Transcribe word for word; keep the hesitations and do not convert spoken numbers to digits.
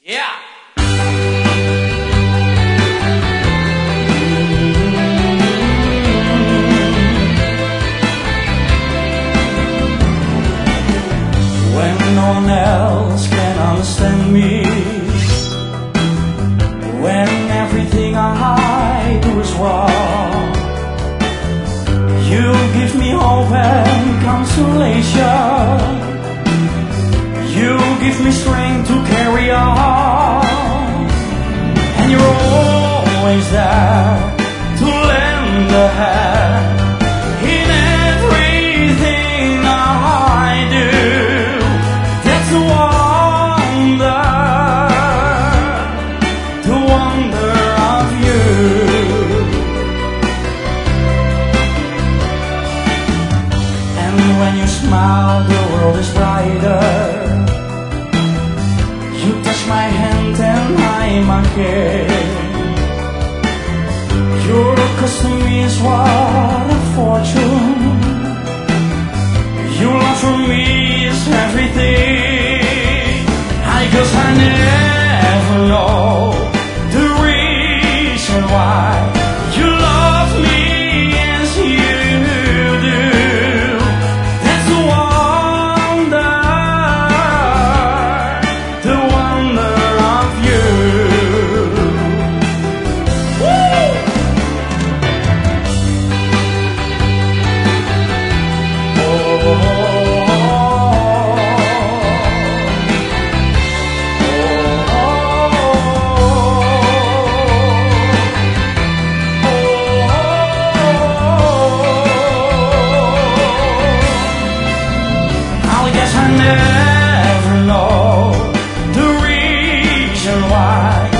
Yeah. When no one else can understand me, when everything I do is wrong, you give me hope and consolation. You give me strength to carry on, and you're always there to lend a hand in everything I do. That's the wonder, the wonder of you. And when you smile, the world is brighter. You touch my hand and I'm okay. Your kiss to me is what a fortune. Your love for me is everything. I guess I never know the reason why you love me as you do. That's the wonder, the wonder of you. Woo! I never know the reason why